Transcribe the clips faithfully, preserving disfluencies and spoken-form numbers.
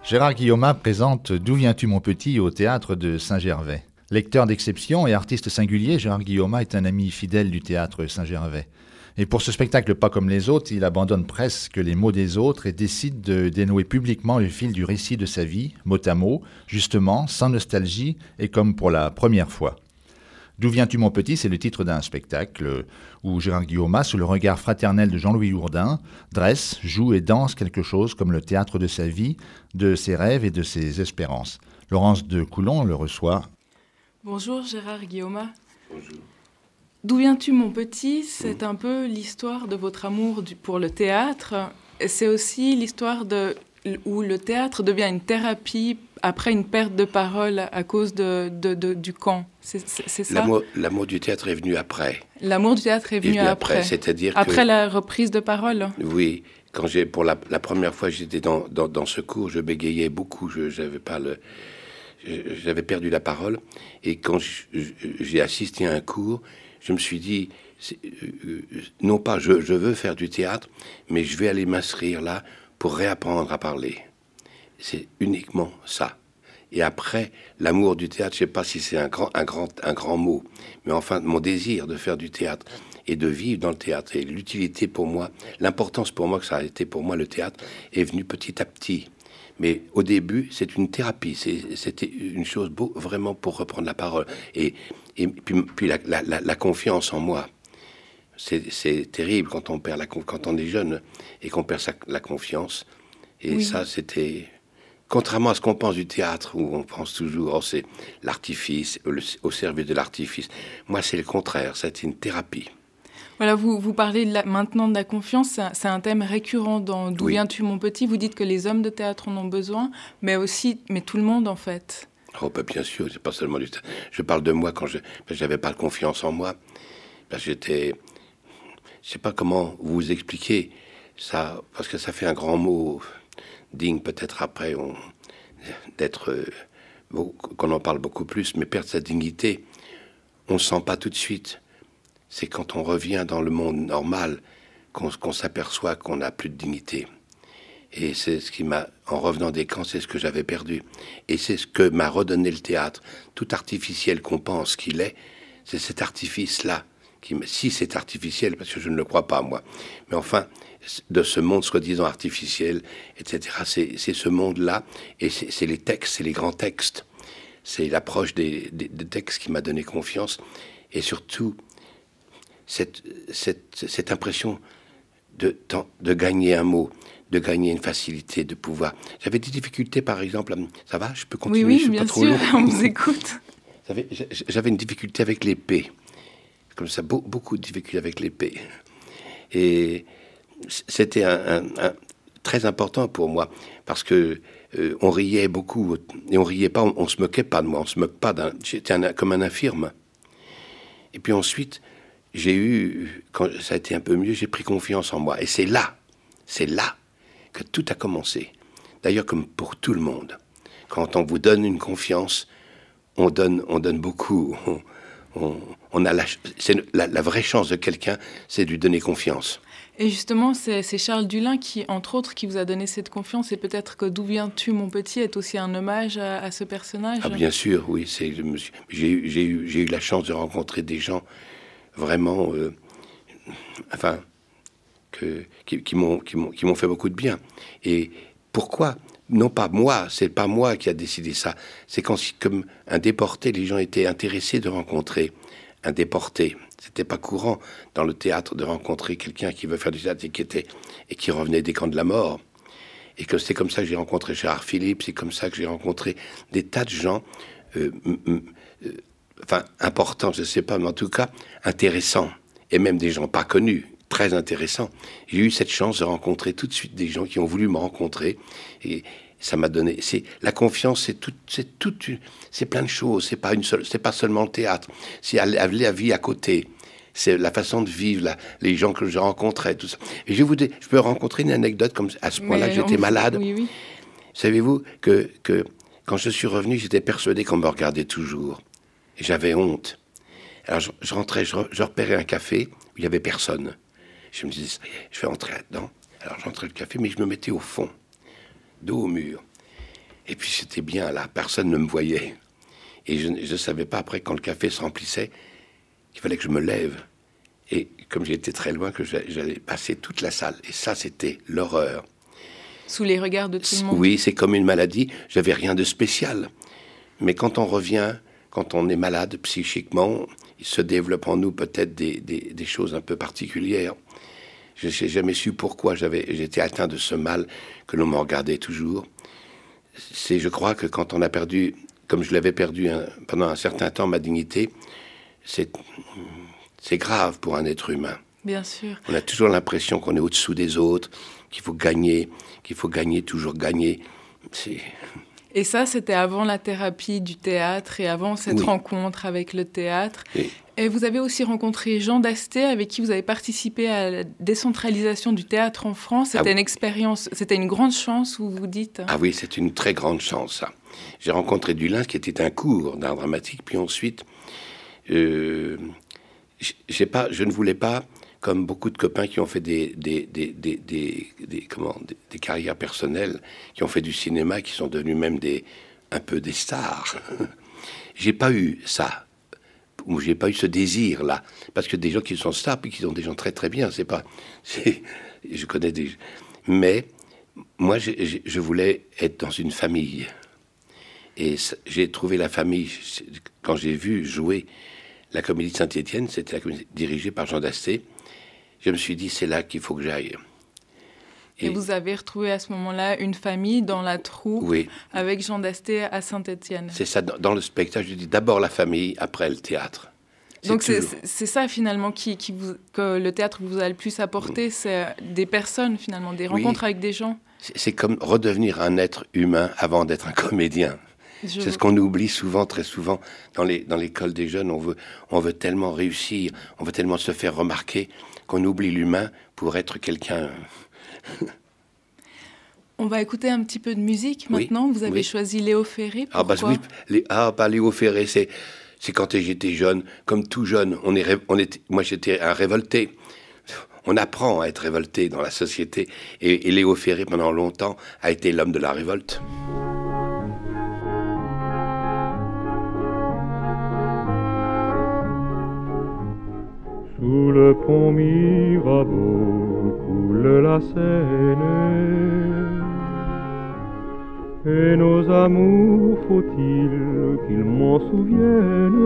Gérard Guillaumat présente « D'où viens-tu mon petit » au théâtre de Saint-Gervais. Lecteur d'exception et artiste singulier, Gérard Guillaumat est un ami fidèle du théâtre Saint-Gervais. Et pour ce spectacle pas comme les autres, il abandonne presque les mots des autres et décide de dénouer publiquement le fil du récit de sa vie, mot à mot, justement, sans nostalgie et comme pour la première fois. D'où viens-tu mon petit, c'est le titre d'un spectacle où Gérard Guillaumat, sous le regard fraternel de Jean-Louis Jourdain, dresse, joue et danse quelque chose comme le théâtre de sa vie, de ses rêves et de ses espérances. Laurence de Coulon le reçoit. Bonjour Gérard Guillaumat. Bonjour. D'où viens-tu mon petit, c'est un peu l'histoire de votre amour du, pour le théâtre. C'est aussi l'histoire de, où le théâtre devient une thérapie après une perte de parole à cause de, de, de, du camp. C'est, c'est, c'est ça l'amour, l'amour du théâtre est venu après. L'amour du théâtre est venu, est venu après. après. C'est-à-dire après que, la reprise de parole. Oui. Quand j'ai, pour la, la première fois j'étais dans, dans, dans ce cours, je bégayais beaucoup. Je, j'avais pas le... J'avais perdu la parole. Et quand je, je, j'ai assisté à un cours, je me suis dit, euh, non pas je, je veux faire du théâtre, mais je vais aller m'inscrire là pour réapprendre à parler. C'est uniquement ça. Et après, l'amour du théâtre, je ne sais pas si c'est un grand, un, grand, un grand mot, mais enfin, mon désir de faire du théâtre et de vivre dans le théâtre, et l'utilité pour moi, l'importance pour moi que ça a été pour moi, le théâtre, est venu petit à petit. Mais au début, c'est une thérapie, c'est, c'était une chose beau, vraiment pour reprendre la parole. Et, et puis, puis la, la, la, la confiance en moi. C'est, c'est terrible quand on perd la, quand on est jeune et qu'on perd sa, la confiance. Et oui. Ça, c'était... Contrairement à ce qu'on pense du théâtre, où on pense toujours, oh, c'est l'artifice, le, au service de l'artifice. Moi, c'est le contraire, c'est une thérapie. Voilà, vous, vous parlez de la, maintenant de la confiance, c'est un, c'est un thème récurrent dans D'où oui. viens-tu mon petit. Vous dites que les hommes de théâtre en ont besoin, mais aussi, mais tout le monde en fait. Oh, bah, bien sûr, c'est pas seulement du théâtre. Je parle de moi quand je, j'avais pas de confiance en moi. Parce que j'étais, je sais pas comment vous expliquer ça, parce que ça fait un grand mot digne peut-être après on, d'être, euh, qu'on en parle beaucoup plus, mais perdre sa dignité, on ne sent pas tout de suite. C'est quand on revient dans le monde normal qu'on, qu'on s'aperçoit qu'on n'a plus de dignité. Et c'est ce qui m'a, en revenant des camps, c'est ce que j'avais perdu. Et c'est ce que m'a redonné le théâtre. Tout artificiel qu'on pense qu'il est, c'est cet artifice-là. Qui, si c'est artificiel, parce que je ne le crois pas, moi. Mais enfin, de ce monde soi-disant artificiel, et cetera, c'est, c'est ce monde-là. Et c'est, c'est les textes, c'est les grands textes. C'est l'approche des, des, des textes qui m'a donné confiance. Et surtout, Cette, cette, cette impression de, de gagner un mot, de gagner une facilité, de pouvoir... J'avais des difficultés, par exemple... Ça va, je peux continuer? Oui, oui, je suis bien pas trop sûr, long. on vous écoute. J'avais, j'avais une difficulté avec l'épée. Comme ça, beau, beaucoup de difficultés avec l'épée. Et c'était un, un, un, très important pour moi, parce que euh, on riait beaucoup, et on riait pas, on, on se moquait pas de moi, on se moque pas d'un... J'étais un, comme un infirme. Et puis ensuite... J'ai eu, quand ça a été un peu mieux, j'ai pris confiance en moi. Et c'est là, c'est là que tout a commencé. D'ailleurs, comme pour tout le monde. Quand on vous donne une confiance, on donne, on donne beaucoup. On, on, on a la, c'est la, la vraie chance de quelqu'un, c'est de lui donner confiance. Et justement, c'est, c'est Charles Dullin qui, entre autres, qui vous a donné cette confiance. Et peut-être que D'où viens-tu mon petit est aussi un hommage à, à ce personnage. Ah, bien sûr, oui. C'est, j'ai, eu, j'ai, eu, j'ai eu la chance de rencontrer des gens vraiment, euh, enfin, que, qui, qui, m'ont, qui, m'ont, qui m'ont fait beaucoup de bien. Et pourquoi? Non pas moi, c'est pas moi qui a décidé ça. C'est quand, comme un déporté, les gens étaient intéressés de rencontrer un déporté. C'était pas courant dans le théâtre de rencontrer quelqu'un qui veut faire du théâtre et qui, était, et qui revenait des camps de la mort. Et que c'est comme ça que j'ai rencontré Gérard Philippe, c'est comme ça que j'ai rencontré des tas de gens... Euh, euh, enfin, important, je ne sais pas, mais en tout cas, intéressant. Et même des gens pas connus, très intéressants. J'ai eu cette chance de rencontrer tout de suite des gens qui ont voulu me rencontrer. Et ça m'a donné... C'est, la confiance, c'est tout, c'est tout, c'est plein de choses. C'est pas une seule, c'est pas seulement le théâtre. C'est la, la vie à côté. C'est la façon de vivre, la, les gens que je rencontrais, tout ça. Et je vous dis, je peux rencontrer une anecdote comme à ce point-là, que j'étais on... malade. Oui, oui. Savez-vous que, que quand je suis revenu, j'étais persuadé qu'on me regardait toujours. Et j'avais honte. Alors je, je rentrais, je, je repérais un café où il n'y avait personne. Je me disais, je vais entrer là-dedans. Alors j'entrais le café, mais je me mettais au fond, dos au mur. Et puis c'était bien, là, personne ne me voyait. Et je ne savais pas, après, quand le café se remplissait, qu'il fallait que je me lève. Et comme j'étais très loin, que j'allais passer toute la salle. Et ça, c'était l'horreur. Sous les regards de tout le monde. Oui, c'est comme une maladie. J'avais rien de spécial. Mais quand on revient, quand on est malade psychiquement, il se développe en nous peut-être des, des, des choses un peu particulières. Je n'ai jamais su pourquoi j'avais, j'étais atteint de ce mal, que l'on me regardait toujours. C'est, je crois que quand on a perdu, comme je l'avais perdu un, pendant un certain temps, ma dignité, c'est, c'est grave pour un être humain. Bien sûr. On a toujours l'impression qu'on est au-dessous des autres, qu'il faut gagner, qu'il faut gagner, toujours gagner. C'est... Et ça, c'était avant la thérapie du théâtre et avant cette oui. rencontre avec le théâtre. Et... et vous avez aussi rencontré Jean Dasté, avec qui vous avez participé à la décentralisation du théâtre en France. C'était ah, une expérience, c'était une grande chance, vous vous dites. Ah oui, c'est une très grande chance, ça. J'ai rencontré Dulin, qui était un cours d'art dramatique, puis ensuite, euh, j'ai pas, je ne voulais pas, comme beaucoup de copains qui ont fait des, des, des, des, des, des, comment, des, des carrières personnelles, qui ont fait du cinéma, qui sont devenus même des, un peu des stars. J'ai pas eu ça. Ou j'ai pas eu ce désir-là. Parce que des gens qui sont stars, puis qui sont des gens très très bien, c'est pas... C'est, je connais des... Mais moi, je, je, je voulais être dans une famille. Et j'ai trouvé la famille, quand j'ai vu jouer la Comédie de Saint-Étienne, c'était la comédie dirigée par Jean Dasté. Je me suis dit, c'est là qu'il faut que j'aille. Et, et vous avez retrouvé à ce moment-là une famille dans la troupe, oui. avec Jean Dasté à Saint-Étienne. C'est ça, dans, dans le spectacle, je dis d'abord la famille, après le théâtre. C'est Donc c'est, c'est ça finalement qui, qui vous, que le théâtre vous a le plus apporté, mmh. c'est des personnes finalement, des rencontres oui. avec des gens. C'est, c'est comme redevenir un être humain avant d'être un comédien. Je c'est ce qu'on oublie souvent, très souvent, dans, les, dans l'école des jeunes. On veut, on veut tellement réussir, on veut tellement se faire remarquer qu'on oublie l'humain pour être quelqu'un... On va écouter un petit peu de musique maintenant. Oui, vous avez oui. choisi Léo Ferré. Ah bah oui, les, ah bah Léo Ferré, c'est c'est quand j'étais jeune, comme tout jeune, on est on était, moi j'étais un révolté. On apprend à être révolté dans la société, et, et Léo Ferré pendant longtemps a été l'homme de la révolte. Sous le pont Mirabeau coule la Seine, et nos amours, faut-il qu'ils m'en souviennent?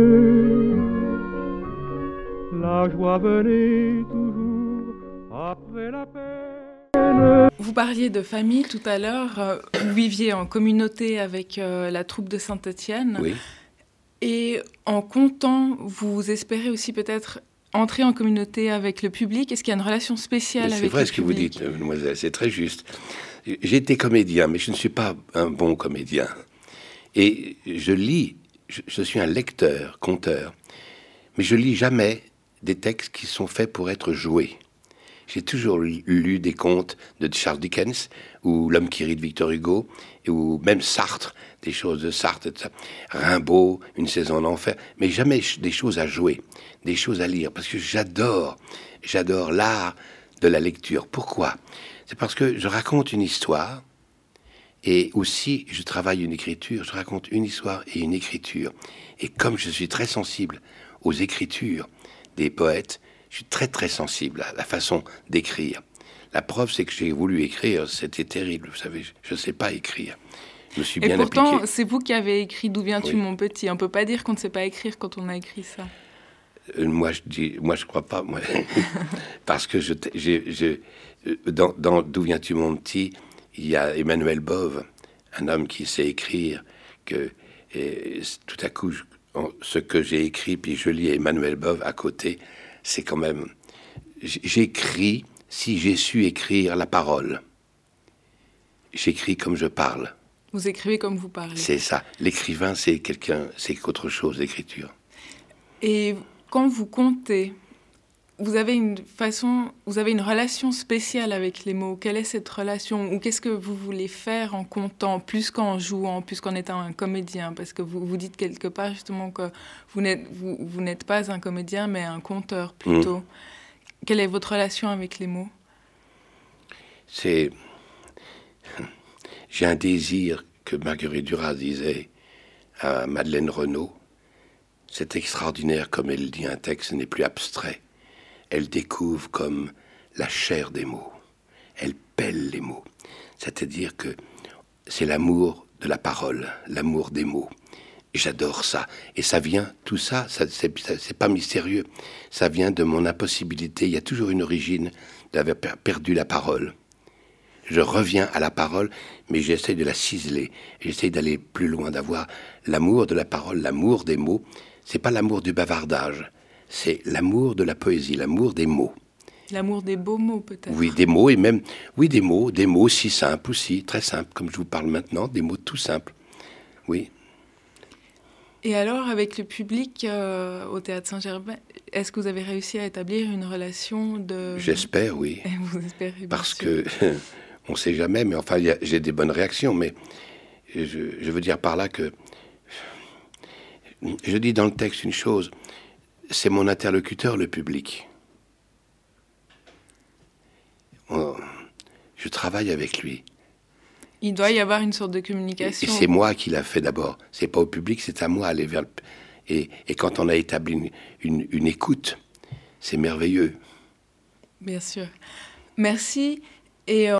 La joie venait toujours après la peine. Vous parliez de famille tout à l'heure. Vous viviez en communauté avec euh, la troupe de Saint-Étienne. Oui. Et en comptant, vous espérez aussi peut-être entrer en communauté avec le public. Est-ce qu'il y a une relation spéciale avec le public? C'est vrai ce que vous dites, mademoiselle, c'est très juste. J'ai été comédien, mais je ne suis pas un bon comédien. Et je lis, je, je suis un lecteur, conteur, mais je lis jamais des textes qui sont faits pour être joués. J'ai toujours lu des contes de Charles Dickens, ou L'homme qui rit de Victor Hugo, ou même Sartre, des choses de Sartre, Rimbaud, Une saison en enfer, mais jamais des choses à jouer, des choses à lire, parce que j'adore, j'adore l'art de la lecture. Pourquoi ? C'est parce que je raconte une histoire, et aussi je travaille une écriture, je raconte une histoire et une écriture. Et comme je suis très sensible aux écritures des poètes, je suis très très sensible à la façon d'écrire. La preuve, c'est que j'ai voulu écrire, c'était terrible, vous savez, je ne sais pas écrire. Je me suis bien appliqué. Et pourtant, appliqué. c'est vous qui avez écrit D'où viens-tu, oui. mon petit? On ne peut pas dire qu'on ne sait pas écrire quand on a écrit ça. Euh, moi, je dis, moi, je crois pas, moi. Parce que je, je, je, dans, dans D'où viens-tu, mon petit, il y a Emmanuel Bove, un homme qui sait écrire, que et, tout à coup, je, ce que j'ai écrit, puis je lis Emmanuel Bove à côté, c'est quand même... J'écris si j'ai su écrire la parole. J'écris comme je parle. Vous écrivez comme vous parlez. C'est ça. L'écrivain, c'est quelqu'un, c'est qu'autre chose, l'écriture. Et quand vous comptez, vous avez une façon, vous avez une relation spéciale avec les mots. Quelle est cette relation? Ou qu'est-ce que vous voulez faire en comptant, plus qu'en jouant, plus qu'en étant un comédien? Parce que vous, vous dites quelque part justement que vous n'êtes, vous, vous n'êtes pas un comédien, mais un conteur plutôt. Mmh. Quelle est votre relation avec les mots? C'est... J'ai un désir que Marguerite Duras disait à Madeleine Renaud, c'est extraordinaire comme elle dit un texte n'est plus abstrait. Elle découvre comme la chair des mots. Elle pèle les mots. C'est-à-dire que c'est l'amour de la parole, l'amour des mots. Et j'adore ça. Et ça vient, tout ça, ça c'est, ça, c'est pas mystérieux. Ça vient de mon impossibilité. Il y a toujours une origine d'avoir perdu la parole. Je reviens à la parole, mais j'essaie de la ciseler. J'essaie d'aller plus loin, d'avoir l'amour de la parole, l'amour des mots. C'est pas l'amour du bavardage, c'est l'amour de la poésie, l'amour des mots. L'amour des beaux mots, peut-être. Oui, des mots, et même, oui, des mots, des mots si simples aussi, très simples, comme je vous parle maintenant, des mots tout simples. Oui. Et alors, avec le public euh, au Théâtre Saint-Germain, est-ce que vous avez réussi à établir une relation de... J'espère, oui. Et vous espérez, bien Parce sûr. que, on ne sait jamais, mais enfin, y a, j'ai des bonnes réactions, mais je, je veux dire par là que... Je dis dans le texte une chose, c'est mon interlocuteur, le public. On, je travaille avec lui. Il doit y avoir une sorte de communication. Et, et c'est moi qui l'a fait d'abord. C'est pas au public, c'est à moi aller vers le... Et, et quand on a établi une, une, une écoute, c'est merveilleux. Bien sûr. Merci. Et